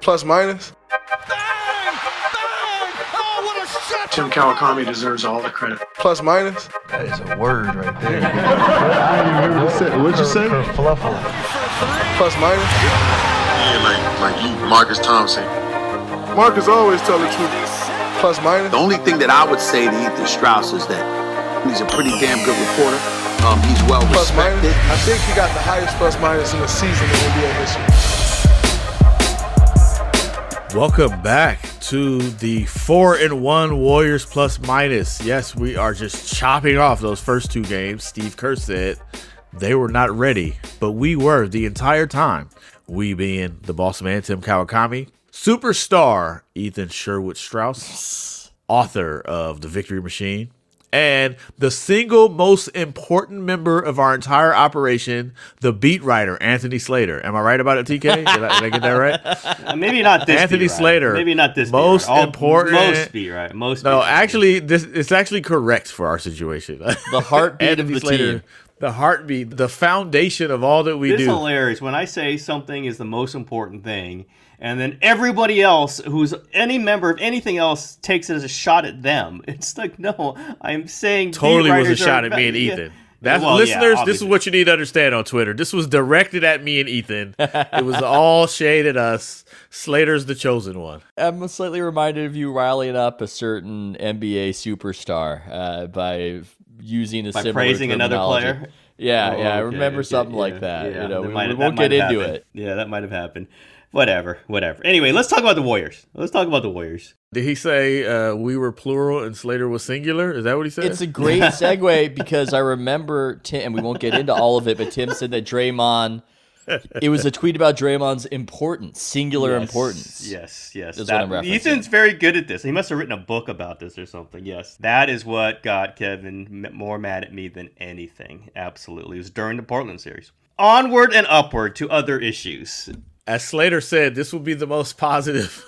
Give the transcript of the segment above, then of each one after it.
Plus minus. Tim Kawakami deserves all the credit. Plus minus. That is a word right there. I didn't even hear what you said. What'd you say? Plus minus. Yeah, like you, Marcus Thompson. Marcus always tell the truth. Plus minus. The only thing that I would say to Ethan Strauss is that he's a pretty damn good reporter. He's well Plus respected. minus. I think he got the highest plus minus in the season in NBA history. Welcome back to the 4-1 Warriors plus minus. Yes, we are just chopping off those first two games. Steve Kerr said they were not ready, but we were the entire time. We being the boss man, Tim Kawakami, superstar Ethan Sherwood Strauss, author of The Victory Machine, and the single most important member of our entire operation, the beat writer, Anthony Slater. Am I right about it, TK? Did I get that right? Maybe not this Anthony beat Slater. Writer. Maybe not this most beat writer. important. Most beat right. Most. No, beat actually, it's actually correct for our situation. The heartbeat of the team. The heartbeat, the foundation of all that we do. It's hilarious when I say something is the most important thing, and then everybody else who's any member of anything else takes it as a shot at them. It's like, no, I'm saying totally beat was a writers shot are, at me and Ethan. Well, listeners, yeah, this is what you need to understand on Twitter. This was directed at me and Ethan. It was all shade at us. Slater's the chosen one. I'm slightly reminded of you riling up a certain NBA superstar by using a similar praising another terminology. player. Yeah, Oh, I okay, remember something like that. Yeah, you know, that we might won't get have into happened. it. Yeah, that might have happened. Whatever. Anyway, let's talk about the Warriors. Did he say we were plural and Slater was singular? Is that what he said? It's a great segue because I remember Tim, and we won't get into all of it, but Tim said that Draymond, it was a tweet about Draymond's importance, singular importance. Yes. Is what I'm referencing. Ethan's very good at this. He must have written a book about this or something. Yes. That is what got Kevin more mad at me than anything. Absolutely. It was during the Portland series. Onward and upward to other issues. As Slater said, this will be the most positive,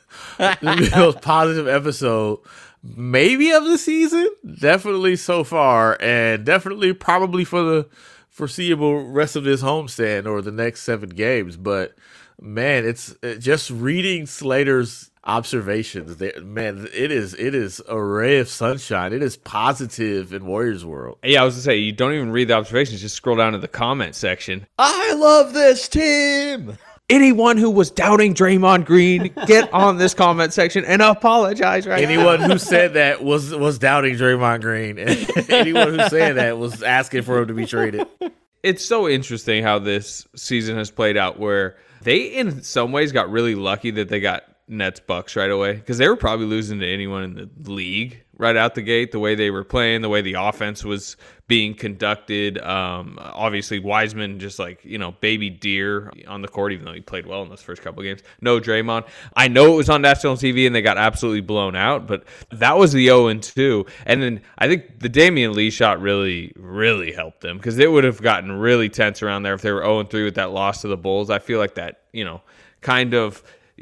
the most positive episode, maybe of the season. Definitely so far, and definitely probably for the foreseeable rest of this homestand or the next 7 games. But man, it's just reading Slater's observations there, man, it is a ray of sunshine. It is positive in Warriors world. Yeah, I was gonna say, you don't even read the observations, just scroll down to the comment section. I love this team. Anyone who was doubting Draymond Green, get on this comment section and apologize right Anyone now. who said that was doubting Draymond Green. Anyone who said that was asking for him to be traded. It's so interesting how this season has played out, where they in some ways got really lucky that they got Nets Bucks right away, because they were probably losing to anyone in the league right out the gate, the way they were playing, the way the offense was being conducted. Obviously Wiseman just baby deer on the court, even though he played well in those first couple of games. No Draymond. I know it was on national TV and they got absolutely blown out, but that was the 0-2. And then I think the Damian Lee shot really, really helped them, because it would have gotten really tense around there if they were 0-3 with that loss to the Bulls. I feel like that, kind of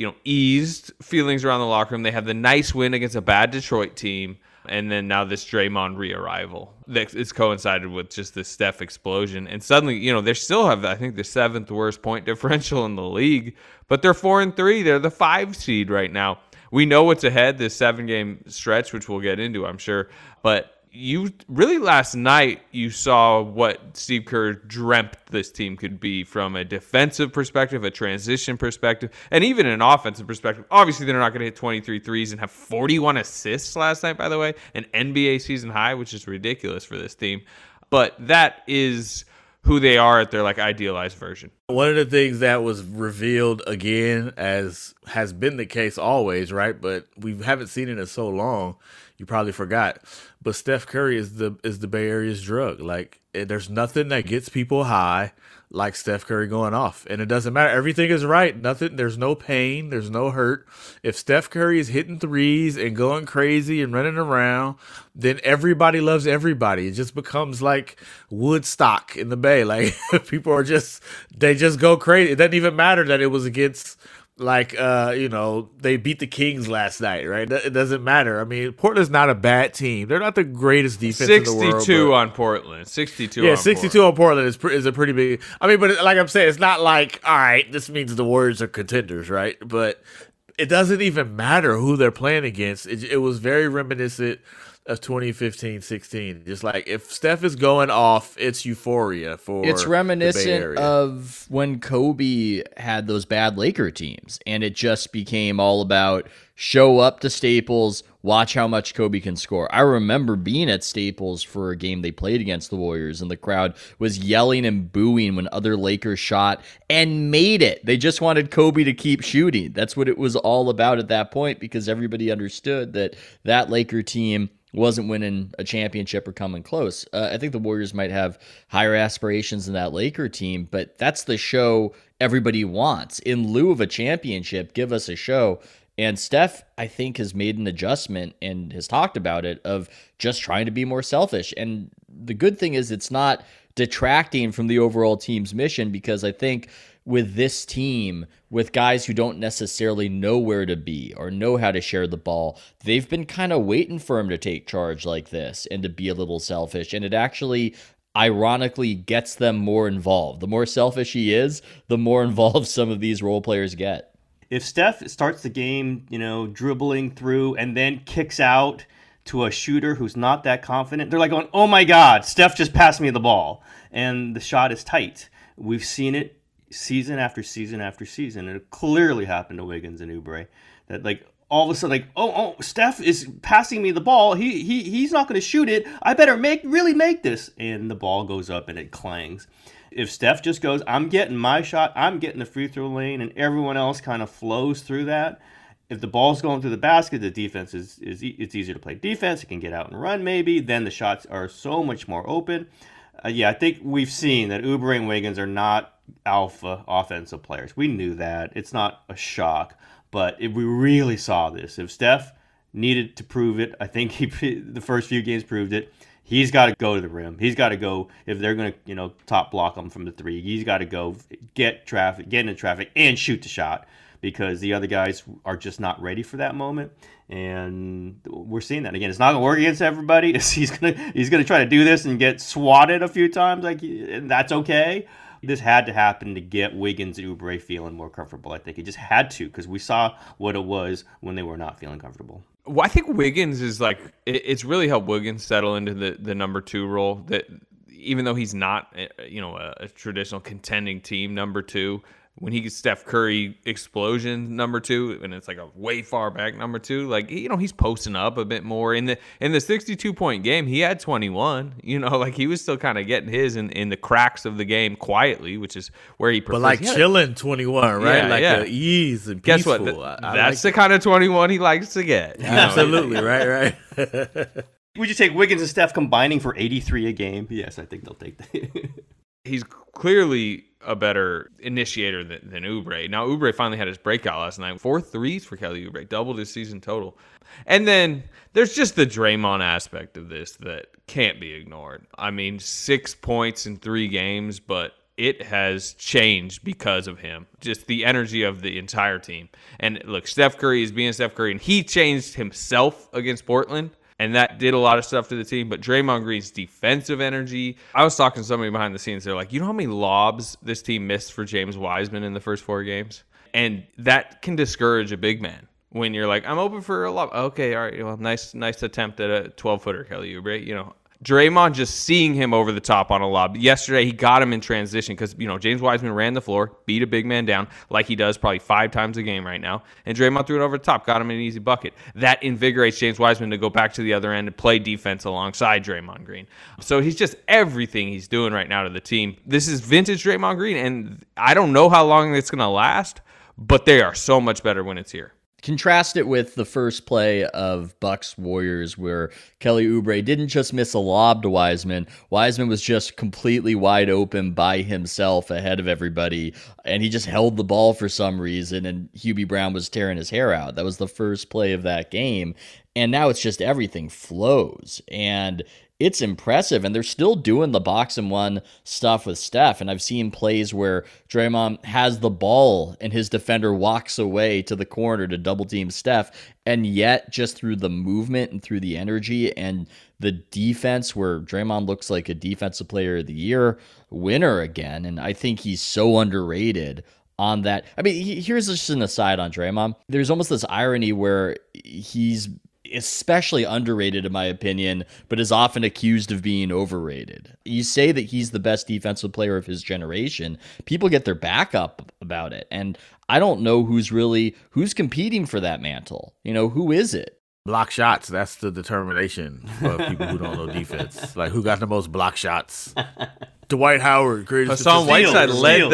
eased feelings around the locker room. They have the nice win against a bad Detroit team, and then now this Draymond re-arrival it's coincided with just this Steph explosion. And suddenly, they still have, I think, the 7th worst point differential in the league, but they're 4-3. They're the 5 seed right now. We know what's ahead, this 7-game stretch, which we'll get into, I'm sure. But you really, last night, you saw what Steve Kerr dreamt this team could be from a defensive perspective, a transition perspective, and even an offensive perspective. Obviously, they're not going to hit 23 threes and have 41 assists last night, by the way, an NBA season high, which is ridiculous for this team. But that is who they are at their idealized version. One of the things that was revealed again, as has been the case always, right? But we haven't seen it in so long. You probably forgot. But Steph Curry is the Bay Area's drug. There's nothing that gets people high like Steph Curry going off. And it doesn't matter. Everything is right. There's no pain. There's no hurt. If Steph Curry is hitting threes and going crazy and running around, then everybody loves everybody. It just becomes like Woodstock in the Bay. People they just go crazy. It doesn't even matter that it was against like they beat the Kings last night, right? It doesn't matter. I mean, Portland's not a bad team. They're not the greatest defense in the world. 62 on Portland. 62. Yeah, 62 on Portland is a pretty big. I mean, but like I'm saying, it's not like, all right, this means the Warriors are contenders, right? But it doesn't even matter who they're playing against. It was very reminiscent of 2015-16. Just like if Steph is going off, it's euphoria for It's reminiscent the Bay Area. of when Kobe had those bad Laker teams, and it just became all about show up to Staples, watch how much Kobe can score. I remember being at Staples for a game they played against the Warriors, and the crowd was yelling and booing when other Lakers shot and made it. They just wanted Kobe to keep shooting. That's what it was all about at that point, because everybody understood that Laker team wasn't winning a championship or coming close. I think the Warriors might have higher aspirations than that Laker team, but that's the show everybody wants. In lieu of a championship, give us a show. And Steph, I think, has made an adjustment and has talked about it of just trying to be more selfish. And the good thing is it's not detracting from the overall team's mission, because I think with this team, with guys who don't necessarily know where to be or know how to share the ball, they've been kind of waiting for him to take charge like this and to be a little selfish. And it actually ironically gets them more involved. The more selfish he is, the more involved some of these role players get. If Steph starts the game, dribbling through and then kicks out to a shooter who's not that confident, they're like going, oh my God, Steph just passed me the ball. And the shot is tight. We've seen it season after season after season. And it clearly happened to Wiggins and Oubre. That like all of a sudden, like, oh, Steph is passing me the ball. He's not going to shoot it. I better really make this. And the ball goes up and it clangs. If Steph just goes, I'm getting my shot, I'm getting the free throw lane, and everyone else kind of flows through that. If the ball's going through the basket, the defense it's easier to play defense. It can get out and run maybe. Then the shots are so much more open. I think we've seen that Oubre and Wiggins are not alpha offensive players. We knew that. It's not a shock. But we really saw this. If Steph needed to prove it, I think the first few games proved it. He's got to go to the rim. He's got to go, if they're going to, top block him from the three, he's got to go get into traffic and shoot the shot, because the other guys are just not ready for that moment. And we're seeing that again. It's not going to work against everybody. He's going to try to do this and get swatted a few times. And that's okay. This had to happen to get Wiggins and Oubre feeling more comfortable. I think it just had to, because we saw what it was when they were not feeling comfortable. Well, I think Wiggins is it's really helped Wiggins settle into the number two role. That even though he's not, a traditional contending team number two, when he gets Steph Curry explosion number two, and it's like a way far back number two, he's posting up a bit more. In the 62-point game, he had 21. He was still kind of getting his in the cracks of the game quietly, which is where he prefers. But chilling 21, right? The ease and guess peaceful. What? That's the kind of 21 he likes to get. Absolutely, right. Would you take Wiggins and Steph combining for 83 a game? Yes, I think they'll take that. He's clearly a better initiator than Oubre. Now, Oubre finally had his breakout last night. 4 threes for Kelly Oubre, doubled his season total. And then there's just the Draymond aspect of this that can't be ignored. I mean, 6 points in 3 games, but it has changed because of him. Just the energy of the entire team. And look, Steph Curry is being Steph Curry, and he changed himself against Portland. And that did a lot of stuff to the team. But Draymond Green's defensive energy. I was talking to somebody behind the scenes. They're like, you know how many lobs this team missed for James Wiseman in the first 4 games? And that can discourage a big man. When you're like, I'm open for a lob. Okay, all right. Well, nice attempt at a 12-footer, Kelly Oubre. Draymond just seeing him over the top on a lob. Yesterday, he got him in transition because, James Wiseman ran the floor, beat a big man down like he does probably 5 times a game right now. And Draymond threw it over the top, got him an easy bucket. That invigorates James Wiseman to go back to the other end and play defense alongside Draymond Green. So he's just everything he's doing right now to the team. This is vintage Draymond Green, and I don't know how long it's going to last, but they are so much better when it's here. Contrast it with the first play of Bucks Warriors, where Kelly Oubre didn't just miss a lob to Wiseman. Wiseman was just completely wide open by himself ahead of everybody, and he just held the ball for some reason, and Hubie Brown was tearing his hair out. That was the first play of that game, and now it's just everything flows, and it's impressive. And they're still doing the box and one stuff with Steph. And I've seen plays where Draymond has the ball and his defender walks away to the corner to double team Steph. And yet, just through the movement and through the energy and the defense, where Draymond looks like a defensive player of the year winner again. And I think he's so underrated on that. I mean, here's just an aside on Draymond. There's almost this irony where he's especially underrated in my opinion, but is often accused of being overrated. You say that he's the best defensive player of his generation, people get their back up about it. And I don't know who's competing for that mantle. Who is it? Block shots. That's the determination of people who don't know defense. Like, who got the most block shots? Dwight Howard, greatest. Hassan Whiteside led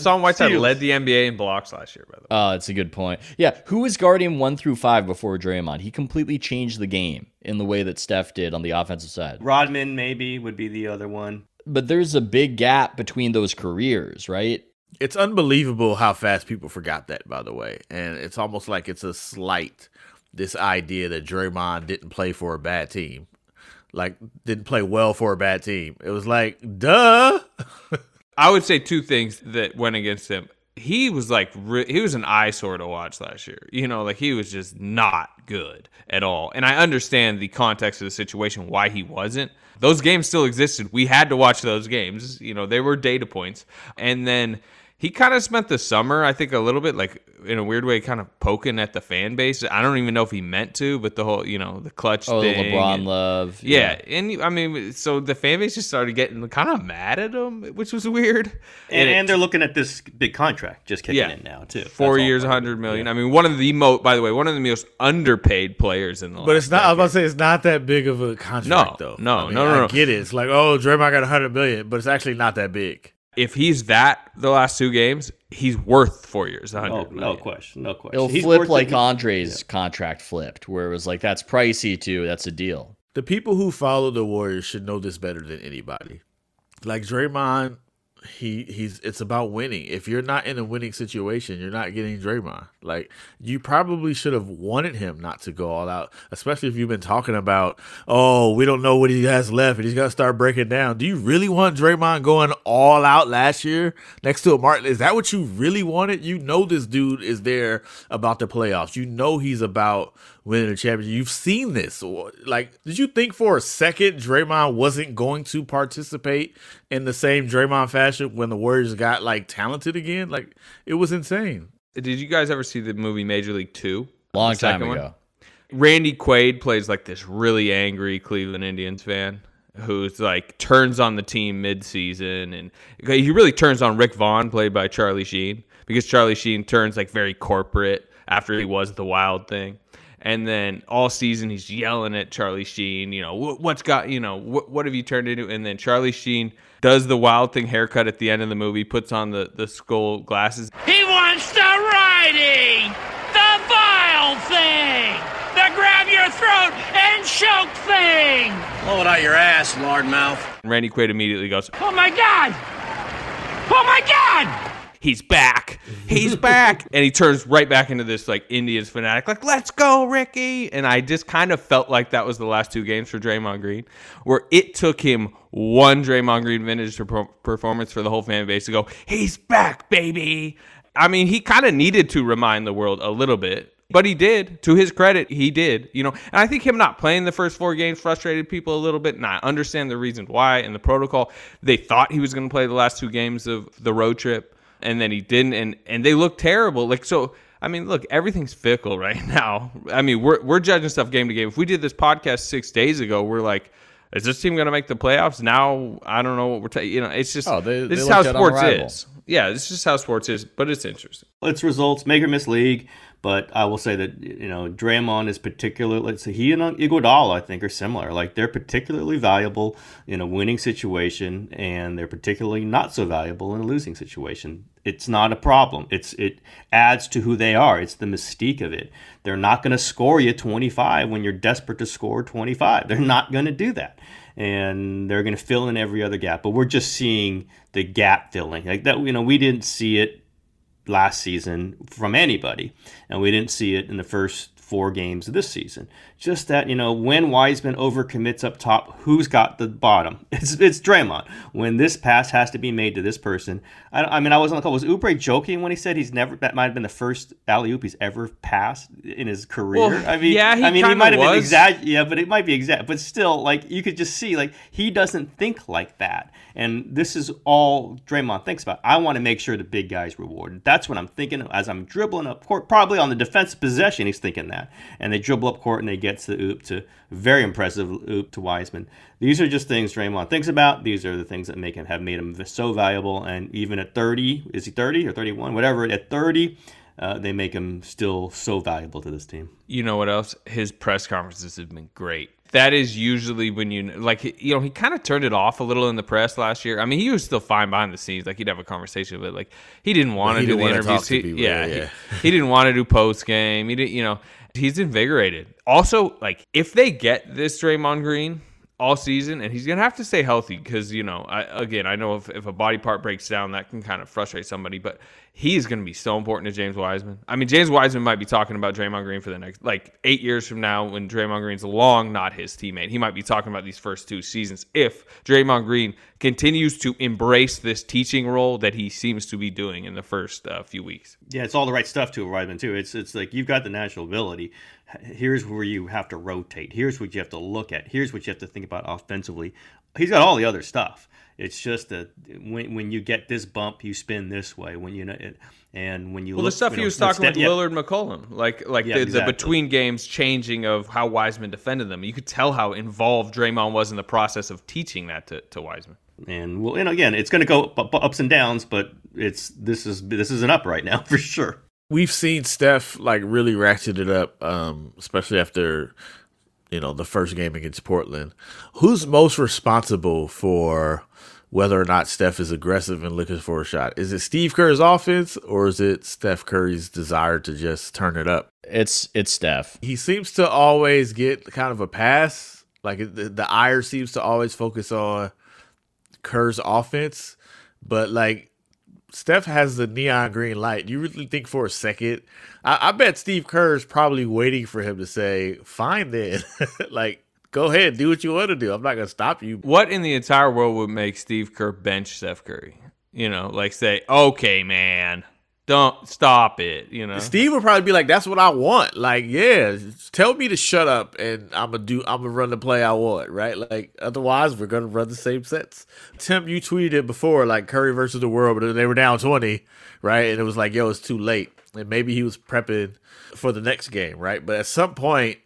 the NBA in blocks last year, by the way. Oh, that's a good point. Yeah, who was guarding 1 through 5 before Draymond? He completely changed the game in the way that Steph did on the offensive side. Rodman maybe would be the other one. But there's a big gap between those careers, right? It's unbelievable how fast people forgot that, by the way. And it's almost like it's a slight, this idea that Draymond didn't play for a bad team. Like, didn't play well for a bad team. It was like, duh. I would say two things that went against him. He was he was an eyesore to watch last year. He was just not good at all. And I understand the context of the situation, why he wasn't. Those games still existed. We had to watch those games. They were data points. And then he kind of spent the summer, I think, a little bit, like, in a weird way, kind of poking at the fan base. I don't even know if he meant to, but the whole, the clutch thing. The LeBron love. Yeah. And, I mean, so the fan base just started getting kind of mad at him, which was weird. And they're looking at this big contract just kicking in now, too. 4 years, $100 million. Yeah. I mean, one of the most underpaid players in the But it's not, I was about to say, it's not that big of a contract, though. No. I get it. It's like, oh, Draymond got $100 million, but it's actually not that big. If he's that the last two games, he's worth 4 years. No question. It'll flip like Andre's contract flipped, where it was like, that's pricey too. That's a deal. The people who follow the Warriors should know this better than anybody. Like Draymond, it's about winning. If you're not in a winning situation, you're not getting Draymond. Like, you probably should have wanted him not to go all out, especially if you've been talking about, oh, we don't know what he has left and he's going to start breaking down. Do you really want Draymond going all out last year next to a Martin? Is that what you really wanted? This dude is there about the playoffs. He's about winning a championship. You've seen this. Like, did you think for a second Draymond wasn't going to participate in the same Draymond fashion when the Warriors got, talented again? Like, it was insane. Did you guys ever see the movie Major League 2? Long time ago. Randy Quaid plays, this really angry Cleveland Indians fan who's, turns on the team mid-season. And he really turns on Rick Vaughn, played by Charlie Sheen, because Charlie Sheen turns, very corporate after he was the Wild thing. And then all season he's yelling at Charlie Sheen, what have you turned into? And then Charlie Sheen does the Wild thing haircut at the end of the movie, puts on the skull glasses. He wants the righty, the vile thing, the grab your throat and choke thing. Blow it out your ass, lard mouth. And Randy Quaid immediately goes, oh my God! Oh my God! He's back. He's back. And he turns right back into this Indians fanatic, let's go, Ricky. And I just kind of felt like that was the last two games for Draymond Green, where it took him one Draymond Green vintage performance for the whole fan base to go, he's back, baby. I mean, he kind of needed to remind the world a little bit, but he did. To his credit, he did. And I think him not playing the first 4 games frustrated people a little bit, and I understand the reason why and the protocol. They thought he was going to play the last 2 games of the road trip, and then he didn't, and they look terrible. So, I mean, look, everything's fickle right now. I mean, we're judging stuff game to game. If we did this podcast 6 days ago, we're like, is this team going to make the playoffs? Now, I don't know what we're it's just, this is how sports is. Yeah, this is just how sports is, but it's interesting. It's results, make or miss league. But I will say that, Draymond is particularly, let's say he and Iguodala, I think, are similar. They're particularly valuable in a winning situation, and they're particularly not so valuable in a losing situation. It's not a problem. It adds to who they are. It's the mystique of it. They're not going to score you 25 when you're desperate to score 25. They're not going to do that. And they're going to fill in every other gap. But we're just seeing the gap filling. We didn't see it last season from anybody, and we didn't see it in the first 4 games this season. Just that, when Wiseman overcommits up top, who's got the bottom? It's Draymond. When this pass has to be made to this person. I was on the call. Was Oubre joking when he said that might have been the first alley-oop he's ever passed in his career? Well, he might have was. been but it might be exact. But still, you could just see, he doesn't think like that. And this is all Draymond thinks about. I want to make sure the big guy's rewarded. That's what I'm thinking as I'm dribbling up court. Probably on the defensive possession, he's thinking that. And they dribble up court and they get to the oop, to very impressive oop to Wiseman. These are just things Draymond thinks about. These are the things that have made him so valuable. And even at 30, is he 30 or 31? Whatever, at 30, they make him still so valuable to this team. You know what else? His press conferences have been great. That is usually when he kind of turned it off a little in the press last year. I mean, he was still fine behind the scenes. He'd have a conversation, but he didn't want to do the interviews. He didn't want to do post game. He didn't, he's invigorated. Also, if they get this Draymond Green all season, and he's going to have to stay healthy because, I know if a body part breaks down, that can kind of frustrate somebody, but he is going to be so important to James Wiseman. I mean, James Wiseman might be talking about Draymond Green for the next, 8 years from now when Draymond Green's long not his teammate. He might be talking about these first 2 seasons if Draymond Green continues to embrace this teaching role that he seems to be doing in the first few weeks. Yeah, it's all the right stuff to Wiseman, too. It's you've got the natural ability. Here's where you have to rotate. Here's what you have to look at. Here's what you have to think about offensively. He's got all the other stuff. It's just that when you get this bump, you spin this way. The stuff he was talking with Lillard McCollum, the between games changing of how Wiseman defended them. You could tell how involved Draymond was in the process of teaching that to Wiseman. And again, it's going to go ups and downs, but this is an up right now for sure. We've seen Steph really ratchet it up, especially after the first game against Portland. Who's most responsible for whether or not Steph is aggressive and looking for a shot? Is it Steve Kerr's offense or is it Steph Curry's desire to just turn it up? It's Steph. He seems to always get kind of a pass. The ire seems to always focus on Kerr's offense, but Steph has the neon green light. You really think for a second? I bet Steve Kerr's probably waiting for him to say, fine then. Go ahead, do what you want to do. I'm not going to stop you. What in the entire world would make Steve Kerr bench Steph Curry? Say, okay, man, don't stop it. Steve would probably be like, that's what I want. Tell me to shut up and I'm gonna run the play I want, right? Otherwise we're gonna run the same sets. Tim, you tweeted it before, Curry versus the world, but they were down 20, right? And it was it's too late. And maybe he was prepping for the next game, right? But at some point,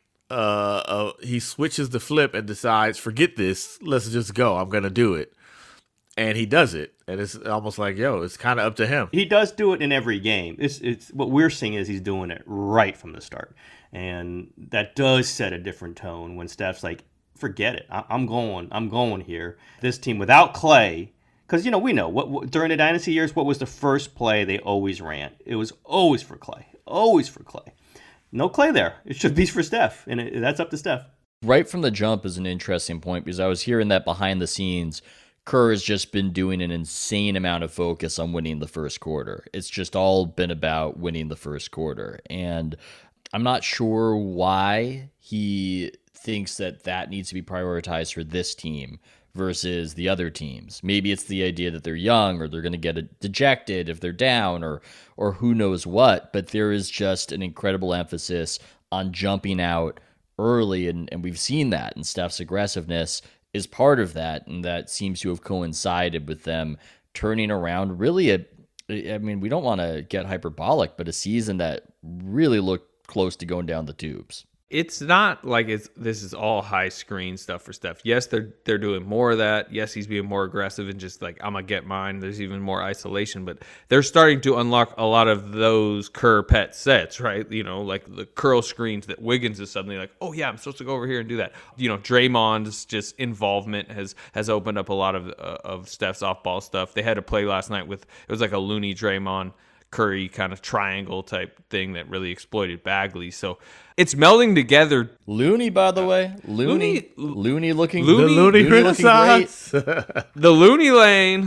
he switches the flip and decides, forget this, let's just go. I'm gonna do it. And he does it. And it's almost it's kind of up to him. He does do it in every game. It's what we're seeing is he's doing it right from the start. And that does set a different tone when Steph's forget it. I'm going here. This team without Clay, because, we know what during the dynasty years, what was the first play they always ran? It was always for Clay. Always for Clay. No Clay there. It should be for Steph. And that's up to Steph. Right from the jump is an interesting point because I was hearing that behind the scenes, Kerr has just been doing an insane amount of focus on winning the first quarter. It's just all been about winning the first quarter. And I'm not sure why he thinks that needs to be prioritized for this team versus the other teams. Maybe it's the idea that they're young or they're going to get dejected if they're down or who knows what. But there is just an incredible emphasis on jumping out early. And we've seen that, and Steph's aggressiveness is part of that, and that seems to have coincided with them turning around really we don't want to get hyperbolic, but a season that really looked close to going down the tubes. It's not this is all high screen stuff for Steph. Yes, they're doing more of that. Yes, he's being more aggressive and just I'm gonna get mine. There's even more isolation, but they're starting to unlock a lot of those Kerr pet sets, right? The curl screens that Wiggins is suddenly oh yeah, I'm supposed to go over here and do that. Draymond's just involvement has opened up a lot of Steph's off ball stuff. They had a play last night with it was a loony Draymond Curry kind of triangle type thing that really exploited Bagley. So it's melding together. Looney, by the way, Looney looking The Looney Renaissance. The Looney lane.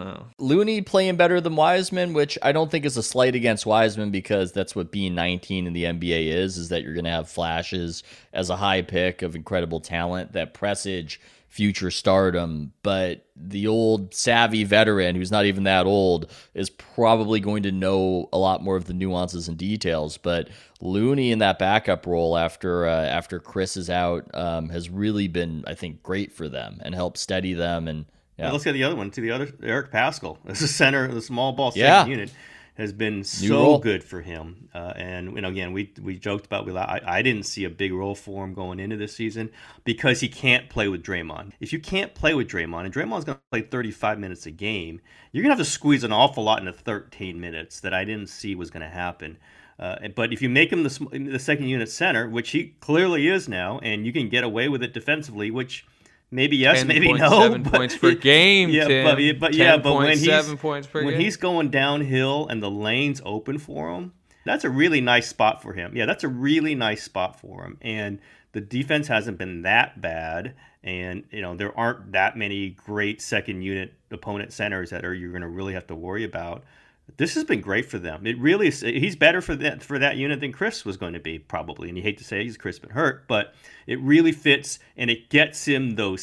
Looney playing better than Wiseman, which I don't think is a slight against Wiseman, because that's what being 19 in the NBA is that you're going to have flashes as a high pick of incredible talent that presage future stardom. But the old savvy veteran who's not even that old is probably going to know a lot more of the nuances and details. But Looney in that backup role after Chris is out has really been, I think, great for them and helped steady them. And yeah. Let's get the other one too. The other Eric Paschall, as a center, the small ball second unit, has been so good for him. And again, we joked about I didn't see a big role for him going into this season because he can't play with Draymond. If you can't play with Draymond, and Draymond's going to play 35 minutes a game, you're going to have to squeeze an awful lot into 13 minutes that I didn't see was going to happen. But if you make him the second unit center, which he clearly is now, and you can get away with it defensively, which maybe yes, maybe no. 7 points per game. Yeah, Tim. but when he's going downhill and the lane's open for him, that's a really nice spot for him. Yeah, that's a really nice spot for him. And the defense hasn't been that bad, and there aren't that many great second unit opponent centers that you're going to really have to worry about. This has been great for them. It really is. He's better for that unit than Chris was going to be, probably. And you hate to say it, Chris been hurt, but it really fits, and it gets him those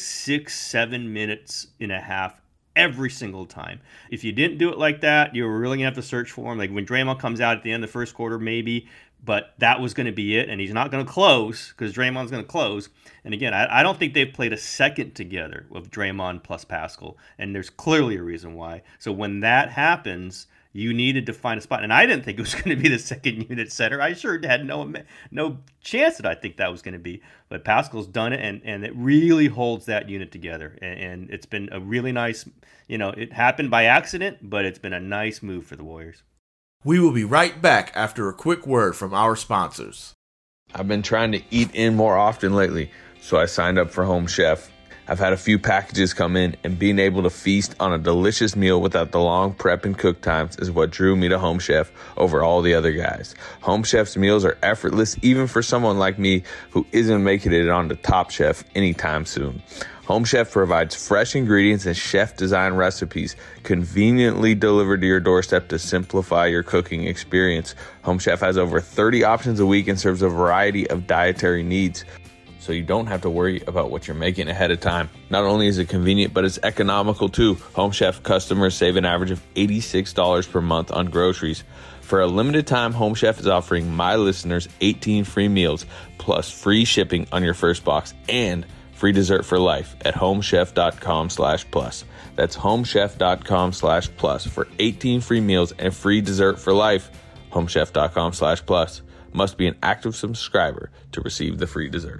6-7 minutes and a half every single time. If you didn't do it like that, you were really going to have to search for him. Like when Draymond comes out at the end of the first quarter, maybe, but that was going to be it, and he's not going to close because Draymond's going to close. And again, I don't think they've played a second together with Draymond plus Paschall, and there's clearly a reason why. So when that happens, you needed to find a spot. And I didn't think it was going to be the second unit center. I sure had no chance that I think that was going to be. But Paschall's done it, and it really holds that unit together. And it's been a really nice, it happened by accident, but it's been a nice move for the Warriors. We will be right back after a quick word from our sponsors. I've been trying to eat in more often lately, so I signed up for Home Chef. I've had a few packages come in, and being able to feast on a delicious meal without the long prep and cook times is what drew me to Home Chef over all the other guys. Home Chef's meals are effortless, even for someone like me who isn't making it on the Top Chef anytime soon. Home Chef provides fresh ingredients and chef-designed recipes conveniently delivered to your doorstep to simplify your cooking experience. Home Chef has over 30 options a week and serves a variety of dietary needs, so you don't have to worry about what you're making ahead of time. Not only is it convenient, but it's economical too. Home Chef customers save an average of $86 per month on groceries. For a limited time, Home Chef is offering my listeners 18 free meals, plus free shipping on your first box and free dessert for life at homechef.com/plus. That's homechef.com/plus for 18 free meals and free dessert for life. Homechef.com/plus. Must be an active subscriber to receive the free dessert.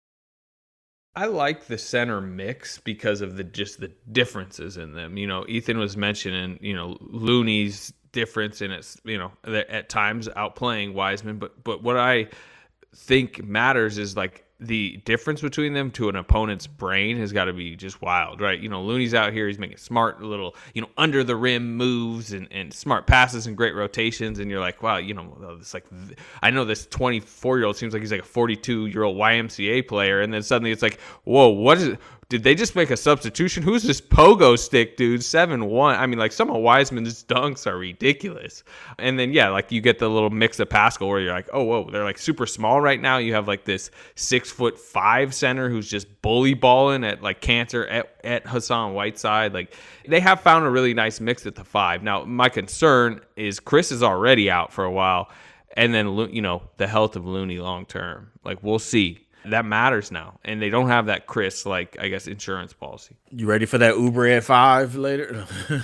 I like the center mix because of the differences in them. Ethan was mentioning, Looney's difference in its, at times outplaying Wiseman, but what I think matters is like the difference between them to an opponent's brain has got to be just wild, right? Looney's out here, he's making smart little, under the rim moves and smart passes and great rotations. And you're like, wow, it's like, I know this 24-year-old seems like he's like a 42-year-old YMCA player. And then suddenly it's like, whoa, what is it? Did they just make a substitution? Who's this pogo stick dude? 7'1". I mean, like some of Wiseman's dunks are ridiculous. And then, yeah, like you get the little mix of Paschall where you're like, oh, whoa, they're like super small right now. You have like this 6'5" center who's just bully balling at like Cantor at Hassan Whiteside. Like they have found a really nice mix at the 5. Now, my concern is Chris is already out for a while. And then, the health of Looney long term. Like we'll see. That matters now, and they don't have that Chris, insurance policy. You ready for that Uber at 5 later?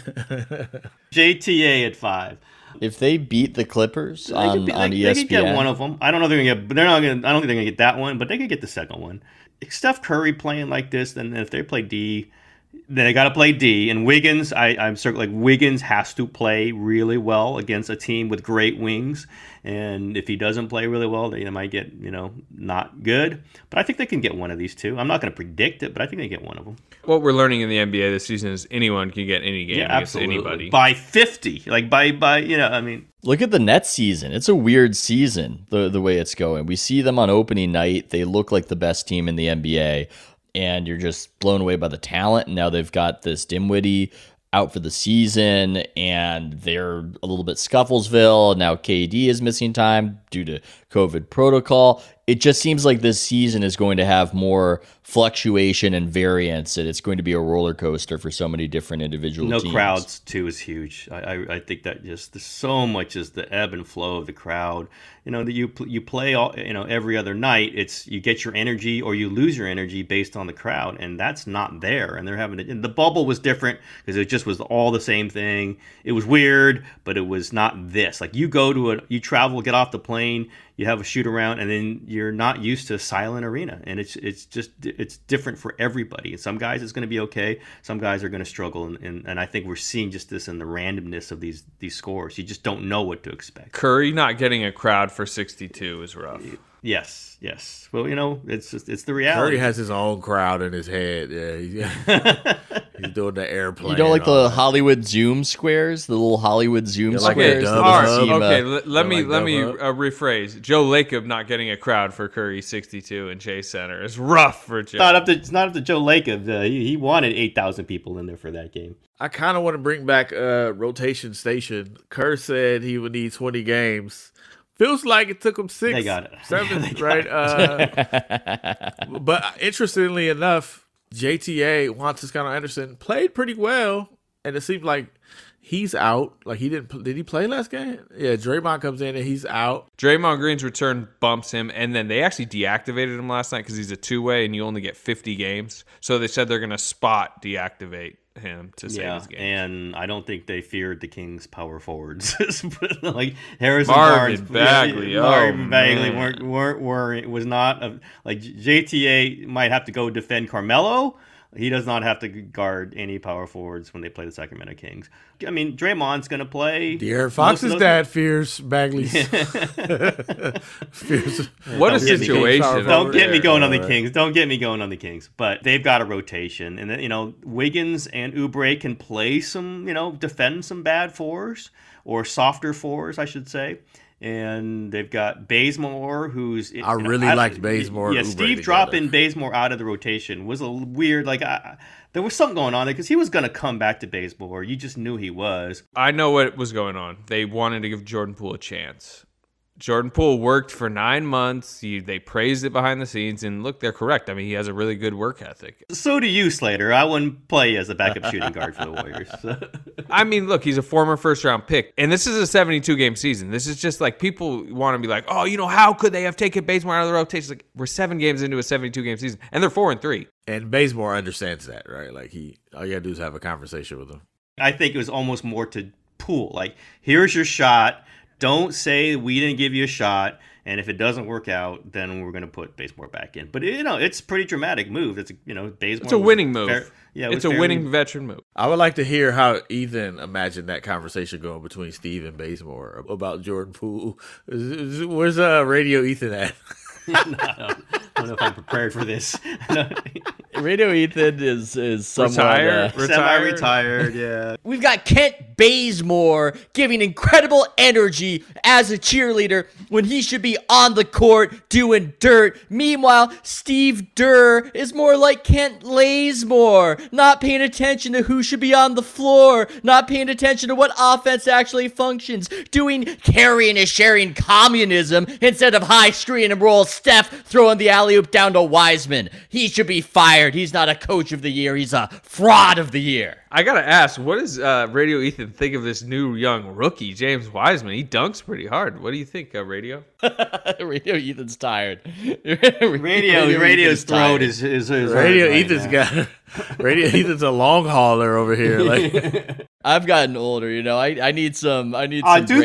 JTA at 5. If they beat the Clippers on ESPN, they could get one of them. I don't know if they're gonna get, but they're not gonna. I don't think they're gonna get that one, but they could get the second one. If Steph Curry playing like this, then if they play D, Then they got to play D. And Wiggins, I'm certain, like, Wiggins has to play really well against a team with great wings. And if he doesn't play really well, they might get, not good. But I think they can get one of these two. I'm not going to predict it, but I think they get one of them. What we're learning in the NBA this season is anyone can get any game against absolutely. anybody. By 50. Like, by Look at the Nets season. It's a weird season, the way it's going. We see them on opening night. They look like the best team in the NBA, and you're just blown away by the talent. And now they've got this Dinwiddie out for the season, and they're a little bit Scufflesville. Now KD is missing time due to COVID protocol. It just seems like this season is going to have more fluctuation and variance, and it's going to be a roller coaster for so many different individual teams. No crowds, too, is huge. I think that just there's so much is the ebb and flow of the crowd. That you play all, every other night. It's you get your energy or you lose your energy based on the crowd, and that's not there. And they're having and the bubble was different because it just was all the same thing. It was weird, but it was not this. Like you you travel, get off the plane, you have a shoot around, and then you're not used to a silent arena, and it's different for everybody. And some guys it's going to be okay, some guys are going to struggle, and I think we're seeing just this in the randomness of these scores. You just don't know what to expect. Curry not getting a crowd for 62 is rough. Yes. Well, it's the reality. Curry has his own crowd in his head. Yeah, he's doing the airplane. You don't like the Hollywood Zoom squares, the little Hollywood Zoom squares. All right, okay. Let me rephrase. Joe Lacob not getting a crowd for Curry 62 in Chase Center is rough for Joe. It's not up to Joe Lacob. He wanted 8,000 people in there for that game. I kind of want to bring back rotation station. Kerr said he would need 20 games. Feels like it took him 6, they got it. 7, right? But interestingly enough, JTA, Juan Toscano Anderson, played pretty well, and it seems like he's out. Like did he play last game? Yeah, Draymond comes in and he's out. Draymond Green's return bumps him, and then they actually deactivated him last night because he's a two-way and you only get 50 games. So they said they're going to spot deactivate him to save his game. And I don't think they feared the Kings' power forwards. Like Harrison Marvin Barnes, Bagley, Marvin Bagley weren't was not like JTA might have to go defend Carmelo. He does not have to guard any power forwards when they play the Sacramento Kings. I mean, Draymond's going to play. De'Aaron Fox's dad fears Bagley's. What a situation. Don't get me going on the Kings. Don't get me going on the Kings. But they've got a rotation. And, Wiggins and Oubre can play some, defend some bad fours or softer fours, I should say. And they've got Bazemore, who's... I really liked Bazemore. Yeah, Steve dropping Bazemore out of the rotation was a weird... there was something going on there because he was going to come back to Bazemore. You just knew he was. I know what was going on. They wanted to give Jordan Poole a chance. Jordan Poole worked for 9 months. They praised it behind the scenes, and look, they're correct. I mean, he has a really good work ethic. So do you, Slater. I wouldn't play as a backup shooting guard for the Warriors. I mean, look, he's a former first-round pick, and this is a 72-game season. This is just like people want to be like, oh, how could they have taken Bazemore out of the rotation? Like, we're 7 games into a 72-game season, and they're 4-3. And Bazemore understands that, right? Like all you gotta do is have a conversation with him. I think it was almost more to Poole. Like, here's your shot. Don't say we didn't give you a shot, and if it doesn't work out, then we're going to put Bazemore back in. But it's a pretty dramatic move. Bazemore. It's a winning move. It's a winning veteran move. I would like to hear how Ethan imagined that conversation going between Steve and Bazemore about Jordan Poole. Where's Radio Ethan at? I don't know if I'm prepared for this. Radio Ethan is somewhat semi-retired. Yeah. We've got Kent Bazemore giving incredible energy as a cheerleader when he should be on the court doing dirt. Meanwhile, Steve Durr is more like Kent Lazemore, not paying attention to who should be on the floor, not paying attention to what offense actually functions, doing carrying and sharing communism instead of high screen and roll Steph throwing the alley-oop down to Wiseman. He should be fired. He's not a coach of the year. He's a fraud of the year. I got to ask, what does Radio Ethan think of this new young rookie, James Wiseman? He dunks pretty hard. What do you think, Radio? Radio Ethan's tired. Radio's throat is Radio Ethan's got... Radio Ethan's a long hauler over here. Like I've gotten older, I need some breaks.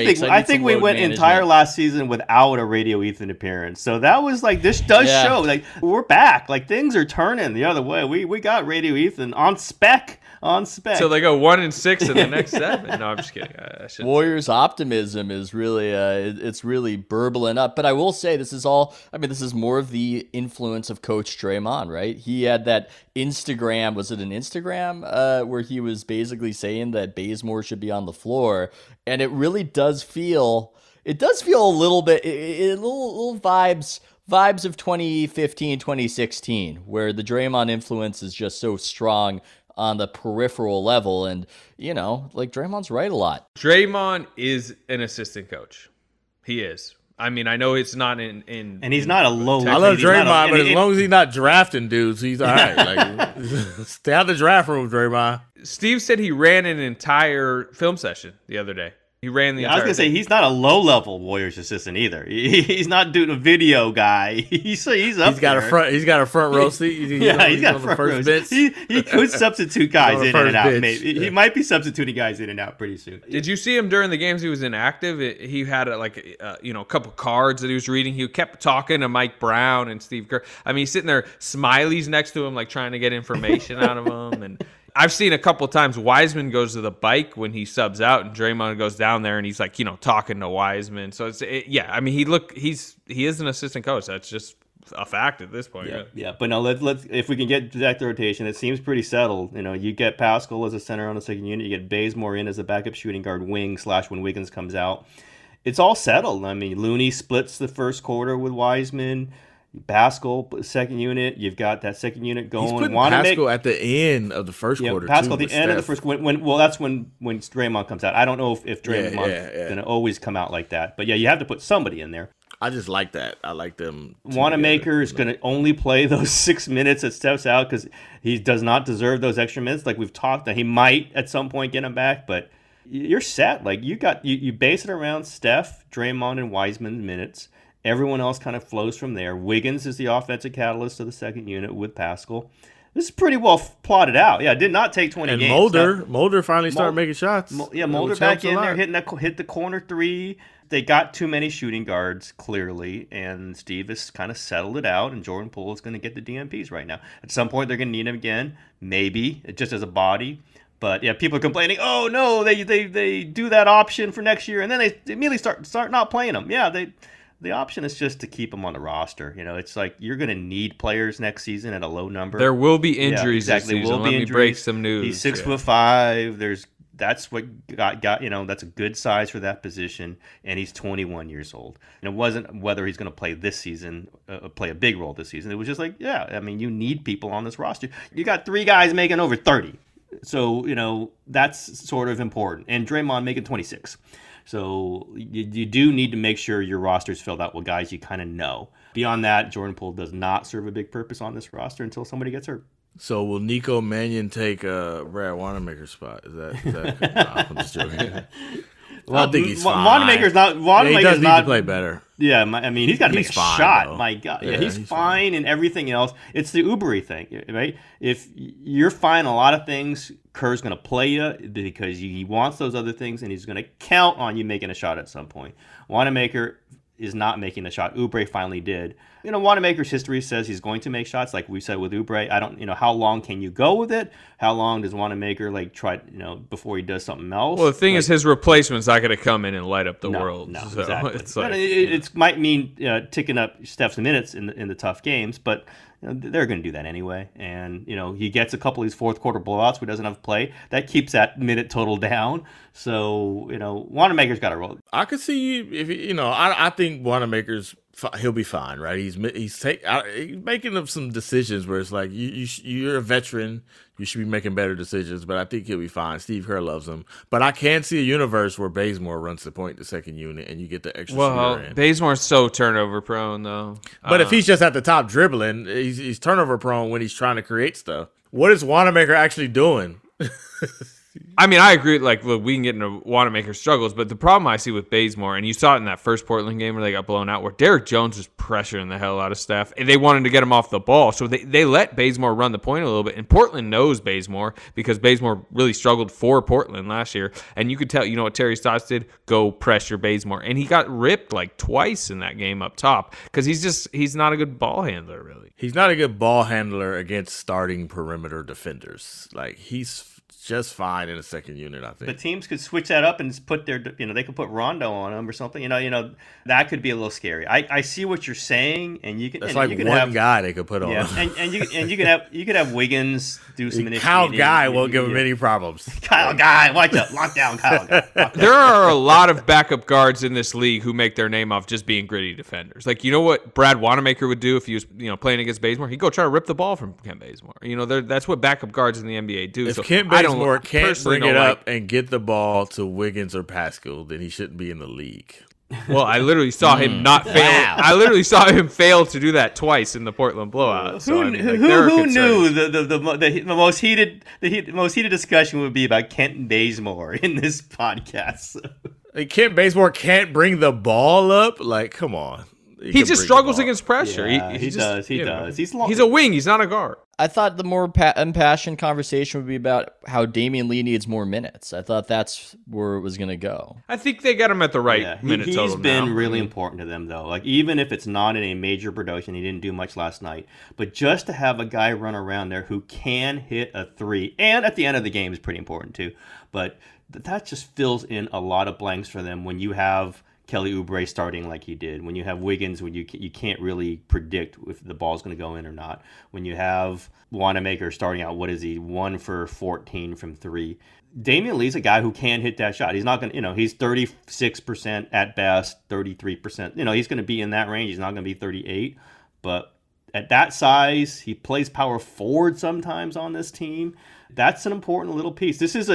I think we went entire last season without a Radio Ethan appearance. So that was like, this does show like we're back. Like things are turning the other way. We got Radio Ethan on spec. So they go 1-6 in the next 7. No, I'm just kidding. Warriors optimism is really it's really burbling up. But I will say this is more of the influence of Coach Draymond, right? He had that Instagram, was it an Instagram where he was basically saying that Bazemore should be on the floor, and it really does feel a little bit little vibes of 2015, 2016, where the Draymond influence is just so strong on the peripheral level. And, like Draymond's right a lot. Draymond is an assistant coach. He is. I mean, I know it's not in and he's not a low. I love Draymond, but as long as he's not drafting dudes, he's all right. Like, stay out the draft room, Draymond. Steve said he ran an entire film session the other day. He ran the entire I was going to say, he's not a low-level Warriors assistant either. He's not doing a video guy. He's up He's got there. He's got a front row seat. He's got a front row seat. He could substitute guys in and out. Maybe. He might be substituting guys in and out pretty soon. Did you see him during the games he was inactive? He had a couple cards that he was reading. He kept talking to Mike Brown and Steve Kerr. I mean, he's sitting there, Smiley's next to him, like trying to get information out of him. And I've seen a couple times Wiseman goes to the bike when he subs out, and Draymond goes down there and he's like, talking to Wiseman. So I mean, he is an assistant coach. That's just a fact at this point. Yeah. But no, let's if we can get back to rotation, it seems pretty settled. You get Pascal as a center on the second unit, you get Bazemore in as a backup shooting guard wing / when Wiggins comes out. It's all settled. I mean, Looney splits the first quarter with Wiseman. Pascal, second unit. You've got that second unit going. He's putting Pascal at the end of the first quarter. Pascal at the end of the first. That's when Draymond comes out. I don't know if Draymond's going to always come out like that, but you have to put somebody in there. I just like that. I like them. Wanamaker is going to only play those 6 minutes that Steph's out because he does not deserve those extra minutes. Like we've talked that he might at some point get him back, but you're set. Like you base it around Steph, Draymond, and Wiseman's minutes. Everyone else kind of flows from there. Wiggins is the offensive catalyst of the second unit with Pascal. This is pretty well plotted out. Yeah, it did not take 20 games. Mulder finally started making shots. Mulder back in there, hit the corner three. They got too many shooting guards, clearly, and Steve has kind of settled it out, and Jordan Poole is going to get the DMPs right now. At some point, they're going to need him again, maybe, just as a body. But yeah, people are complaining, oh no, they do that option for next year, and then they immediately start not playing them. Yeah, the option is just to keep them on the roster. It's like you're going to need players next season at a low number. There will be injuries this season. Let me break some news. He's 6'5". That's what got that's a good size for that position, and he's 21 years old. And it wasn't whether he's going to play this season, play a big role this season. It was just like, you need people on this roster. You got 3 guys making over 30. So, that's sort of important. And Draymond making 26. So you do need to make sure your roster is filled out with guys you kind of know. Beyond that, Jordan Poole does not serve a big purpose on this roster until somebody gets hurt. So will Nico Mannion take Brad Wanamaker's spot? Is that no, I'm just joking. Well, I think he's fine. Wanamaker's not. He does need to play better. Yeah, I mean, he's got to make a shot. Though. My God, he's fine in everything else. It's the Oubre thing, right? If you're fine in a lot of things, Kerr's going to play you because he wants those other things, and he's going to count on you making a shot at some point. Wanamaker is not making a shot. Oubre finally did. Wanamaker's history says he's going to make shots, like we said with Oubre. I don't, how long can you go with it? How long does Wanamaker try, before he does something else? Well, the thing is, his replacement's not going to come in and light up the world. No, so exactly. It's like, it might mean ticking up Steph's minutes in the tough games, but they're going to do that anyway. And he gets a couple of these fourth quarter blowouts where he doesn't have play. That keeps that minute total down. So Wanamaker's got to roll. I could see if I think Wanamaker's. He'll be fine, right? He's making up some decisions where it's like you're a veteran, you should be making better decisions. But I think he'll be fine. Steve Kerr loves him, but I can see a universe where Bazemore runs the point, the second unit, and you get the extra. Well, Bazemore's so turnover prone though. But if he's just at the top dribbling, he's turnover prone when he's trying to create stuff. What is Wanamaker actually doing? I mean, I agree. Like, look, we can get into Wanamaker struggles, but the problem I see with Bazemore, and you saw it in that first Portland game where they got blown out, where Derek Jones was pressuring the hell out of Steph, and they wanted to get him off the ball, so they let Bazemore run the point a little bit. And Portland knows Bazemore because Bazemore really struggled for Portland last year, and you could tell, you know what Terry Stotts did? Go pressure Bazemore, and he got ripped like twice in that game up top because he's not a good ball handler, really. He's not a good ball handler against starting perimeter defenders. Like, he's just fine in a second unit, I think. But teams could switch that up and just put their, they could put Rondo on him or something. That could be a little scary. I see what you're saying, and you can. That's and like you can one have, guy they could put on. Yeah, and you could have Wiggins do some initiating. Kyle Guy won't give him any problems. Kyle Guy, watch out, lock down Kyle Guy. There are a lot of backup guards in this league who make their name off just being gritty defenders. Like, you know what Brad Wanamaker would do if he was, playing against Bazemore? He'd go try to rip the ball from Kent Bazemore. That's what backup guards in the NBA do. If so Kent Bazemore can't bring it up and get the ball to Wiggins or Pascal, then he shouldn't be in the league. Well, I literally saw him not fail. Wow. I literally saw him fail to do that twice in the Portland blowout. So, who knew the most heated discussion would be about Kent Bazemore in this podcast? Kent Bazemore can't bring the ball up. Like, come on. He just struggles against pressure. Yeah, he does. He's a wing. He's not a guard. I thought the more impassioned conversation would be about how Damian Lee needs more minutes. I thought that's where it was going to go. I think they got him at the right minute total. He's been really important to them, though. Like, even if it's not in a major production, he didn't do much last night. But just to have a guy run around there who can hit a three, and at the end of the game is pretty important too. But that just fills in a lot of blanks for them when you have Kelly Oubre starting like he did, when you have Wiggins, when you can't really predict if the ball's going to go in or not, when you have Wanamaker starting out, 1 for 14 from 3. Damian Lee's a guy who can hit that shot. He's not going to, he's 36% at best, 33%. He's going to be in that range. He's not going to be 38, but at that size, he plays power forward sometimes on this team. That's an important little piece. This is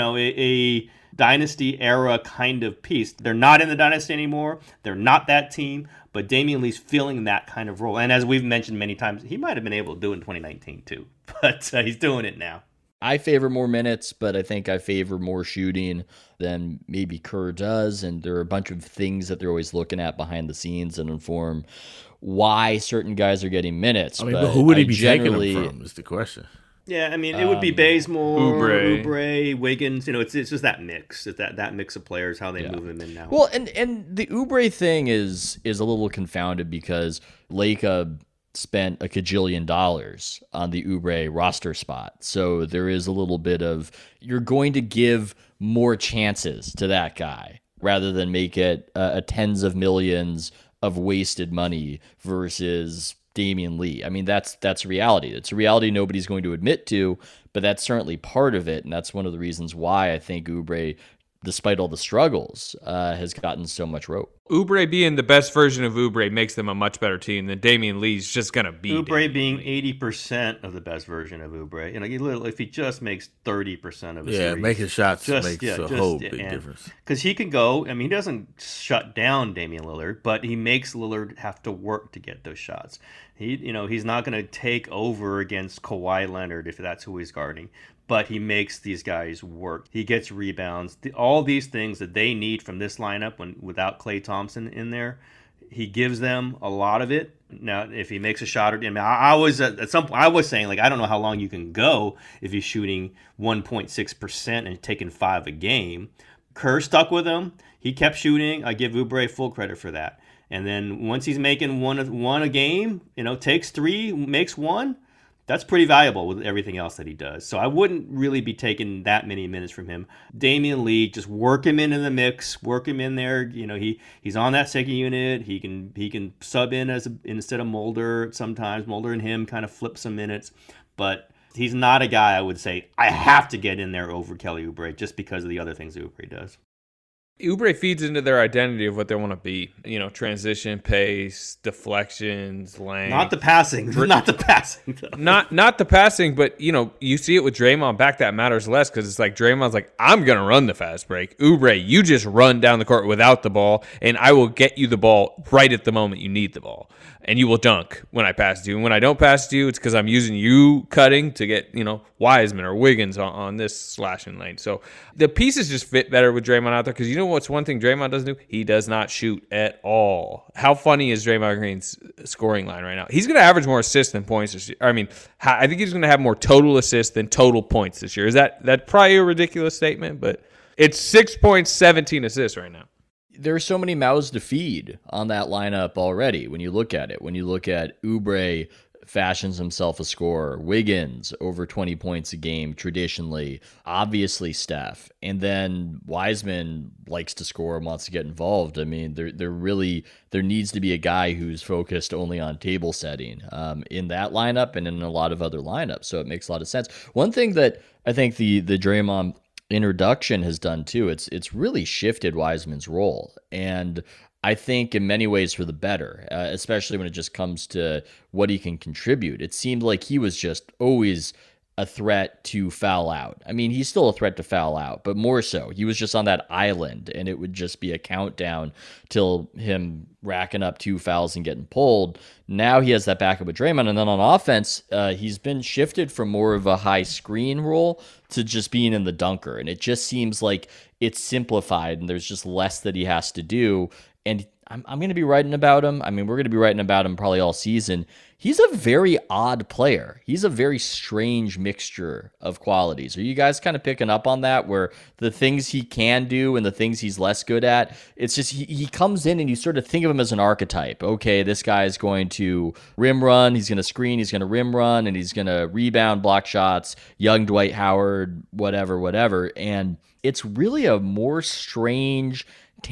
a dynasty era kind of piece. They're not in the dynasty anymore. They're not that team, but Damian Lee's filling that kind of role. And as we've mentioned many times, he might have been able to do it in 2019 too, but he's doing it now. I favor more minutes, but I think I favor more shooting than maybe Kerr does. And there are a bunch of things that they're always looking at behind the scenes that inform why certain guys are getting minutes. I mean, but who would he be taking them from is the question. Yeah, I mean, it would be Bazemore, Oubre, Wiggins. It's just that mix. It's that mix of players, how they move him in now. Well, and the Oubre thing is a little confounded because Laker spent $1 kajillion on the Oubre roster spot. So there is a little bit of, you're going to give more chances to that guy rather than make it tens of millions of wasted money versus Damian Lee. I mean, that's reality. It's a reality nobody's going to admit to, but that's certainly part of it, and that's one of the reasons why I think Oubre, despite all the struggles, has gotten so much rope. Oubre being the best version of Oubre makes them a much better team than Damian Lee's just going to be. Oubre being 80% of the best version of Oubre. If he just makes 30% of his threes, making shots makes a whole big difference. Because he can go, he doesn't shut down Damian Lillard, but he makes Lillard have to work to get those shots. He's not going to take over against Kawhi Leonard if that's who he's guarding. But he makes these guys work. He gets rebounds. All these things that they need from this lineup without Klay Thompson in there, he gives them a lot of it. Now, if he makes a shot, I was saying, like, I don't know how long you can go if he's shooting 1.6% and taking 5 a game. Kerr stuck with him. He kept shooting. I give Oubre full credit for that. And then once he's making one a game, takes 3, makes 1. That's pretty valuable with everything else that he does. So I wouldn't really be taking that many minutes from him. Damian Lee, just work him into the mix, work him in there. He's on that second unit. He can sub in instead of Mulder sometimes. Mulder and him kind of flip some minutes, but he's not a guy I would say I have to get in there over Kelly Oubre just because of the other things Oubre does. Oubre feeds into their identity of what they want to be. You know, transition, pace, deflections, length. Not the passing. Not the passing. Not the passing, but, you know, you see it with Draymond back. That matters less because it's like Draymond's like, I'm going to run the fast break. Oubre, you just run down the court without the ball, and I will get you the ball right at the moment you need the ball. And you will dunk when I pass to you. And when I don't pass to you, it's because I'm using you cutting to get, you know, Wiseman or Wiggins on this slashing lane. So the pieces just fit better with Draymond out there because you know what's one thing Draymond doesn't do? He does not shoot at all. How funny is Draymond Green's scoring line right now? He's going to average more assists than points this year. I mean, I think he's going to have more total assists than total points this year. Is that probably a ridiculous statement? But it's 6 points, 17 assists right now. There are so many mouths to feed on that lineup already when you look at it. When you look at Oubre fashions himself a scorer, Wiggins over 20 points a game traditionally, obviously Steph, and then Wiseman likes to score and wants to get involved. I mean, there needs to be a guy who's focused only on table setting in that lineup and in a lot of other lineups. So it makes a lot of sense. One thing that I think the Draymond introduction has done too, it's really shifted Wiseman's role, and I think in many ways for the better, especially when it just comes to what he can contribute. It seemed like he was just always a threat to foul out. I mean, he's still a threat to foul out, but more so, he was just on that island, and it would just be a countdown till him racking up 2 fouls and getting pulled. Now he has that backup with Draymond, and then on offense, he's been shifted from more of a high screen role to just being in the dunker, and it just seems like it's simplified, and there's just less that he has to do. And I'm going to be writing about him. I mean, we're going to be writing about him probably all season. He's a very odd player. He's a very strange mixture of qualities. Are you guys kind of picking up on that, where the things he can do and the things he's less good at, it's just he comes in and you sort of think of him as an archetype. Okay, this guy is going to rim run, he's going to screen, he's going to rim run, and he's going to rebound, block shots, young Dwight Howard, whatever. And it's really a more strange,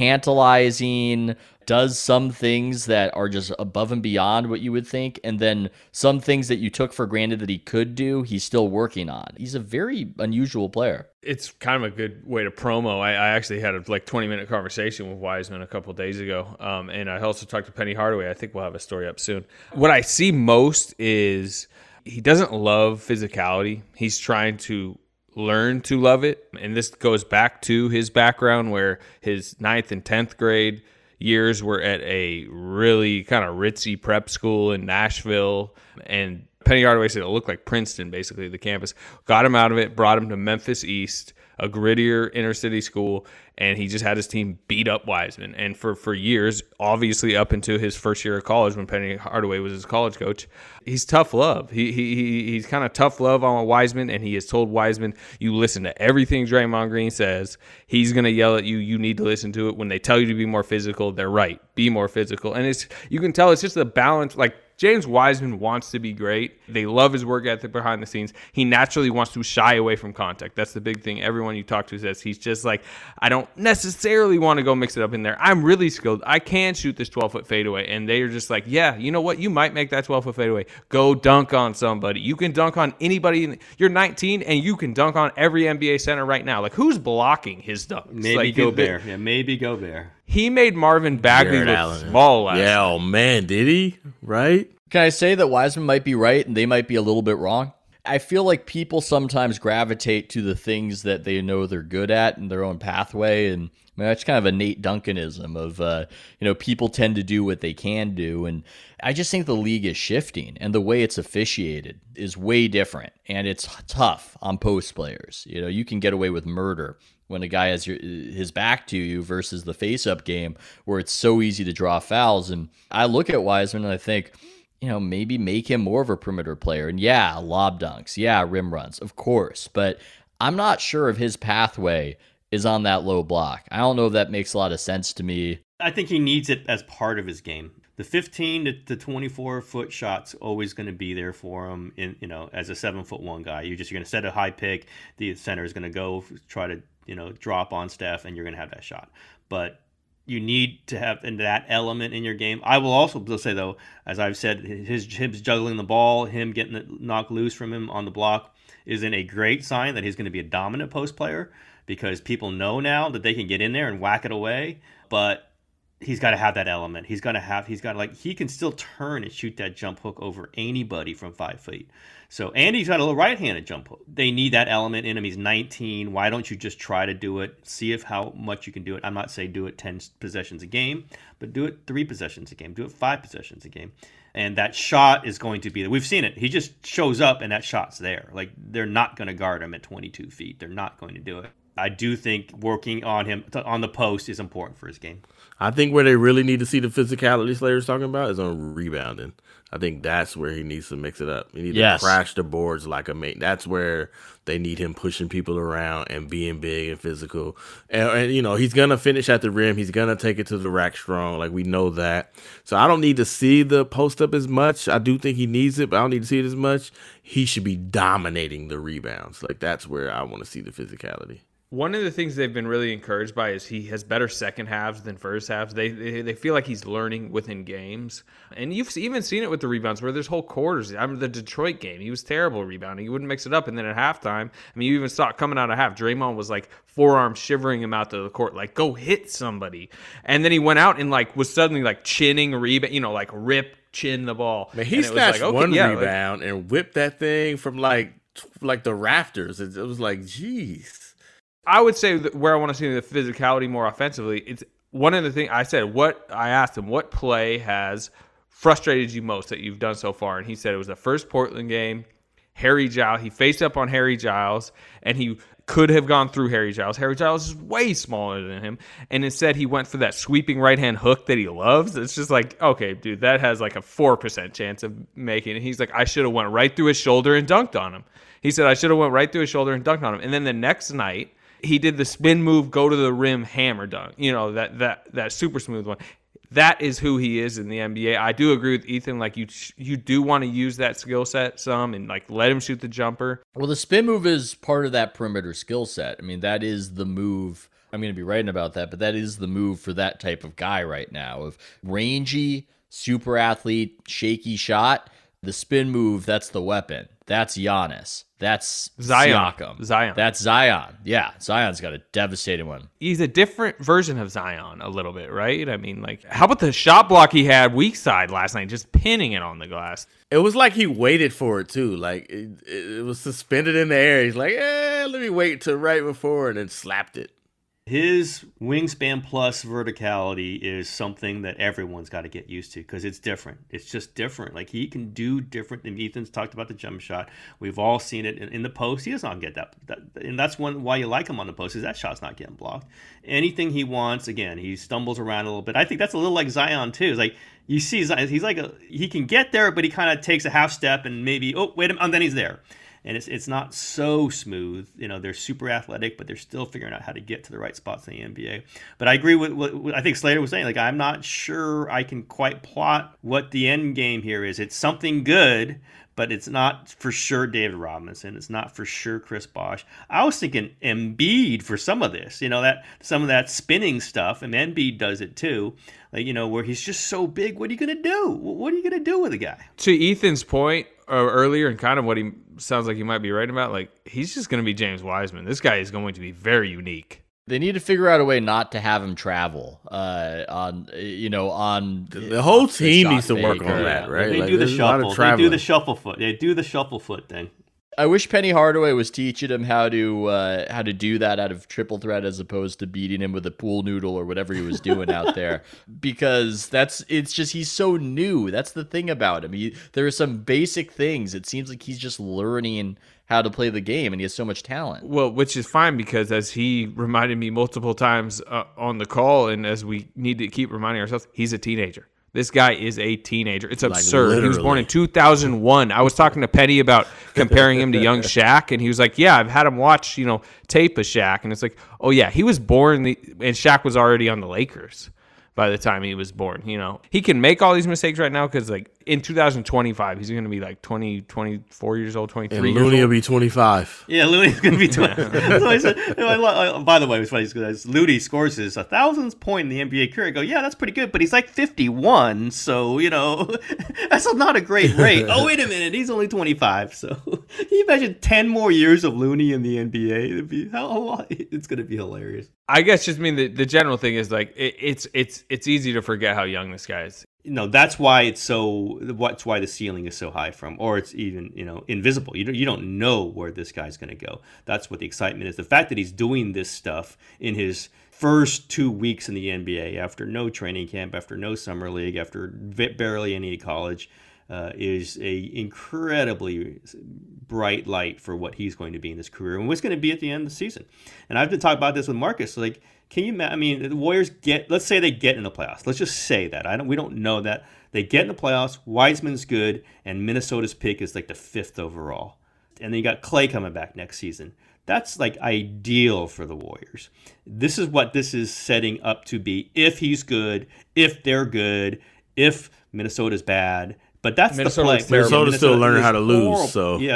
tantalizing, does some things that are just above and beyond what you would think, and then some things that you took for granted that he could do, he's still working on. He's a very unusual player. It's kind of a good way to promo. I actually had a 20-minute conversation with Wiseman a couple of days ago, and I also talked to Penny Hardaway. I think we'll have a story up soon. What I see most is he doesn't love physicality. He's trying to learn to love it, and this goes back to his background where his 9th and 10th grade years were at a really kind of ritzy prep school in Nashville, and Penny Hardaway said it looked like Princeton, basically, the campus. Got him out of it, brought him to Memphis East, a grittier inner city school, and he just had his team beat up Wiseman. And for years, obviously up into his first year of college when Penny Hardaway was his college coach, he's tough love. He's kind of tough love on Wiseman, and he has told Wiseman, you listen to everything Draymond Green says. He's going to yell at you. You need to listen to it. When they tell you to be more physical, they're right. Be more physical. And you can tell it's just a balance. Like, James Wiseman wants to be great. They love his work ethic behind the scenes. He naturally wants to shy away from contact. That's the big thing. Everyone you talk to says he's just like, I don't necessarily want to go mix it up in there. I'm really skilled. I can shoot this 12-foot fadeaway. And they are just like, yeah, you know what? You might make that 12-foot fadeaway. Go dunk on somebody. You can dunk on anybody. You're 19 and you can dunk on every NBA center right now. Like, who's blocking his dunks? Maybe Gobert. Yeah, maybe Gobert. He made Marvin Bagley look small last Yeah, oh man, did he? Right? Can I say that Wiseman might be right and they might be a little bit wrong? I feel like people sometimes gravitate to the things that they know they're good at in their own pathway, and that's kind of a Nate Duncanism of, people tend to do what they can do, and I just think the league is shifting, and the way it's officiated is way different, and it's tough on post players. You can get away with murder when a guy has his back to you versus the face-up game where it's so easy to draw fouls, and I look at Wiseman and I think, maybe make him more of a perimeter player. And yeah, lob dunks. Yeah, rim runs, of course. But I'm not sure if his pathway is on that low block. I don't know if that makes a lot of sense to me. I think he needs it as part of his game. The 15 to 24-foot shot's always going to be there for him as a 7'1" guy. You're going to set a high pick. The center is going to go try to, drop on Steph, and you're going to have that shot. But you need to have that element in your game. I will also say, though, as I've said, him juggling the ball, him getting it knocked loose from him on the block isn't a great sign that he's going to be a dominant post player. because people know now that they can get in there and whack it away, but he's got to have that element. He can still turn and shoot that jump hook over anybody from 5 feet. So Andy's got a little right-handed jump hook. They need that element in him. He's 19. Why don't you just try to do it? See how much you can do it. I'm not saying do it 10 possessions a game, but do it 3 possessions a game. Do it 5 possessions a game. And that shot is going to be, we've seen it. He just shows up and that shot's there. Like, they're not going to guard him at 22 feet. They're not going to do it. I do think working on him on the post is important for his game. I think where they really need to see the physicality Slater's talking about is on rebounding. I think that's where he needs to mix it up. He needs to crash the boards like a mate. That's where they need him pushing people around and being big and physical. And you know, he's going to finish at the rim. He's going to take it to the rack strong. Like, we know that. So I don't need to see the post up as much. I do think he needs it, but I don't need to see it as much. He should be dominating the rebounds. Like, that's where I want to see the physicality. One of the things they've been really encouraged by is he has better second halves than first halves. They feel like he's learning within games. And you've even seen it with the rebounds where there's whole quarters. I remember the Detroit game. He was terrible rebounding. He wouldn't mix it up. And then at halftime, I mean, you even saw it coming out of half. Draymond was like forearm shivering him out to the court, like, go hit somebody. And then he went out and like was suddenly like chinning rebound, like rip chin the ball. Man, he snatched one rebound and whipped that thing from like the rafters. It was like, geez. I would say that where I want to see the physicality more offensively, it's one of the things I said, I asked him, what play has frustrated you most that you've done so far? And he said it was the first Portland game. Harry Giles, he faced up on Harry Giles, and he could have gone through Harry Giles. Harry Giles is way smaller than him. And instead, he went for that sweeping right-hand hook that he loves. It's just like, okay, dude, that has like a 4% chance of making it. He's like, I should have went right through his shoulder and dunked on him. He said, I should have went right through his shoulder and dunked on him. And then the next night, he did the spin move, go to the rim, hammer dunk. That super smooth one. That is who he is in the NBA. I do agree with Ethan. Like, you do want to use that skill set some and like let him shoot the jumper. Well, the spin move is part of that perimeter skill set. I mean, that is the move. I'm going to be writing about that, but that is the move for that type of guy right now. Of rangy, super athlete, shaky shot. The spin move, that's the weapon. That's Giannis. That's Siakam. Zion. That's Zion. Yeah, Zion's got a devastating one. He's a different version of Zion a little bit, right? I mean, like, how about the shot block he had weak side last night, just pinning it on the glass? It was like he waited for it, too. Like, it was suspended in the air. He's like, let me wait till right before, and then slapped it. His wingspan plus verticality is something that everyone's got to get used to because it's different. It's just different. Like, he can do different. And Ethan's talked about the jump shot. We've all seen it in the post. He does not get that. And that's why you like him on the post, is that shot's not getting blocked. Anything he wants, again, he stumbles around a little bit. I think that's a little like Zion, too. It's like, you see Zion, he's like, he can get there, but he kind of takes a half step and maybe, wait a minute, and then he's there. And it's not so smooth. They're super athletic, but they're still figuring out how to get to the right spots in the NBA. But I agree with what I think Slater was saying. Like, I'm not sure I can quite plot what the end game here is. It's something good, but it's not for sure David Robinson. It's not for sure Chris Bosh. I was thinking Embiid for some of this. That some of that spinning stuff, and Embiid does it too. Like, where he's just so big. What are you going to do? What are you going to do with a guy? To Ethan's point earlier, and kind of what he sounds like he might be right about, like, he's just going to be James Wiseman. This guy is going to be very unique. They need to figure out a way not to have him travel on the whole team needs to work on that, right? They do the shuffle. They do the shuffle foot. They do the shuffle foot thing. I wish Penny Hardaway was teaching him how to do that out of triple threat as opposed to beating him with a pool noodle or whatever he was doing out there, because he's so new. That's the thing about him. There are some basic things. It seems like he's just learning how to play the game, and he has so much talent. Well, which is fine, because as he reminded me multiple times on the call, and as we need to keep reminding ourselves, he's a teenager. This guy is a teenager. It's absurd. Literally. He was born in 2001. I was talking to Penny about comparing him to young Shaq, and he was like, yeah, I've had him watch, tape of Shaq. And it's like, oh, yeah, he was born, and Shaq was already on the Lakers. by the time he was born. You know, he can make all these mistakes right now because, like, in 2025, he's going to be like 24 years old, 23 and years old. Looney will be 25. Yeah, Looney's going to be 20. So I said, by the way, it was funny because Looney scores his 1,000th point in the NBA career. I go, yeah, that's pretty good, but he's like 51, so, you know, that's not a great rate. Oh, wait a minute, he's only 25. So can you imagine 10 more years of Looney in the NBA? It's going to be hilarious. I guess just mean the general thing is like it's easy to forget how young this guy is. No, that's why the ceiling is so high or it's even, you know, invisible. You don't know where this guy's going to go. That's what the excitement is. The fact that he's doing this stuff in his first 2 weeks in the NBA after no training camp, after no summer league, after barely any college, is a incredibly bright light for what he's going to be in his career and what's going to be at the end of the season. And I've been talking about this with Marcus. Like, I mean, the Warriors let's say they get in the playoffs. Let's just say that. We don't know that. They get in the playoffs, Wiseman's good, and Minnesota's pick is like the 5th overall. And then you got Klay coming back next season. That's like ideal for the Warriors. This is what this is setting up to be if he's good, if they're good, if Minnesota's bad. But that's Minnesota's the play. Minnesota's still learning how to lose. So yeah.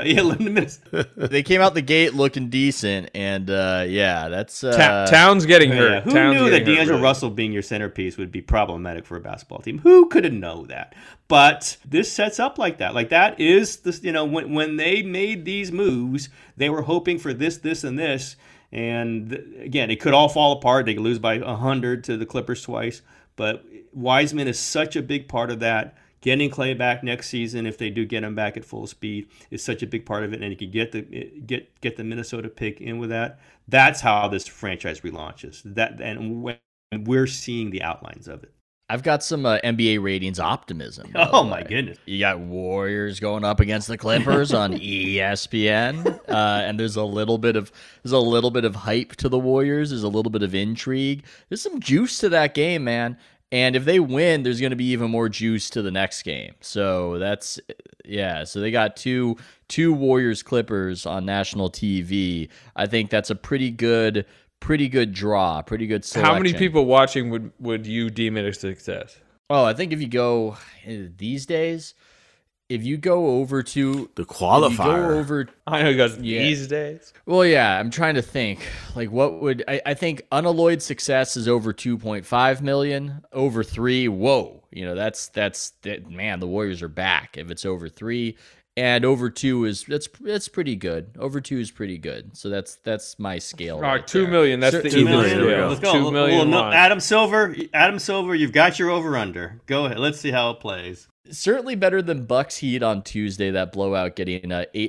They came out the gate looking decent, and that's Towns getting hurt. Who Towns knew that D'Angelo really. Russell being your centerpiece would be problematic for a basketball team? Who could have known that? But this sets up like that. Like that is this. You know, when they made these moves, they were hoping for this, and this. And again, it could all fall apart. They could lose by 100 to the Clippers twice. But Wiseman is such a big part of that. Getting Klay back next season, if they do get him back at full speed, is such a big part of it, and you can get the Minnesota pick in with that. That's how this franchise relaunches. And we're seeing the outlines of it. I've got some NBA ratings optimism. Oh my goodness! You got Warriors going up against the Clippers on ESPN, and there's a little bit of hype to the Warriors. There's a little bit of intrigue. There's some juice to that game, man. And if they win, there's going to be even more juice to the next game. So so they got two Warriors Clippers on national TV. I think that's a pretty good draw, pretty good selection. How many people watching would you deem it a success? Oh, I think if you go these days, if you go over to the qualifier, I know you guys these days. Well, yeah, I'm trying to think. Like, what would I think unalloyed success is over 2.5 million, over 3. Whoa, you know that's man. The Warriors are back if it's over 3, and over 2 is that's pretty good. Over 2 is pretty good. So that's my scale. All right, right, 2 million. That's the easy scale. Let's go. 2 million. Well, Adam Silver, you've got your over under. Go ahead. Let's see how it plays. Certainly better than Bucks Heat on Tuesday. That blowout getting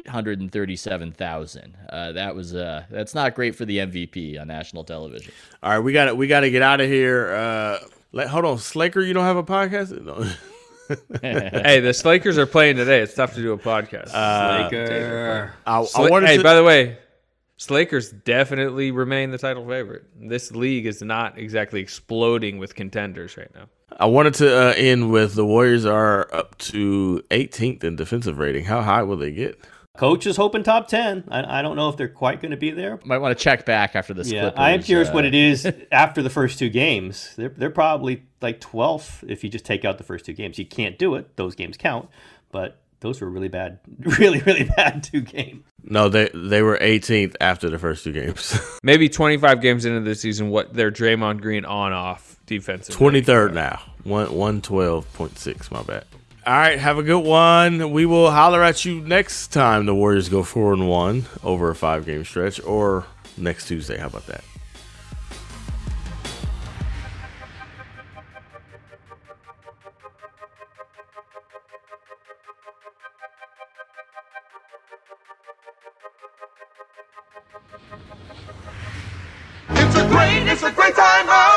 837,000. That's not great for the MVP on national television. All right, we got to get out of here. Hold on, Slaker, you don't have a podcast? No. Hey, the Slakers are playing today. It's tough to do a podcast. Slaker. By the way, Slakers definitely remain the title favorite. This league is not exactly exploding with contenders right now. I wanted to end with the Warriors are up to 18th in defensive rating. How high will they get? Coach is hoping top 10. I don't know if they're quite going to be there. Might want to check back after this. Yeah, I am curious what it is after the first 2 games. They're probably like 12th if you just take out the first 2 games. You can't do it. Those games count. But those were really bad, really bad 2 games. No, they were 18th after the first 2 games. Maybe 25 games into the season, what their Draymond Green on-off defensive. 23rd now. 112.6, my bad. All right, have a good one. We will holler at you next time the Warriors go 4-1 over a 5-game stretch, or next Tuesday. How about that? It's a great time.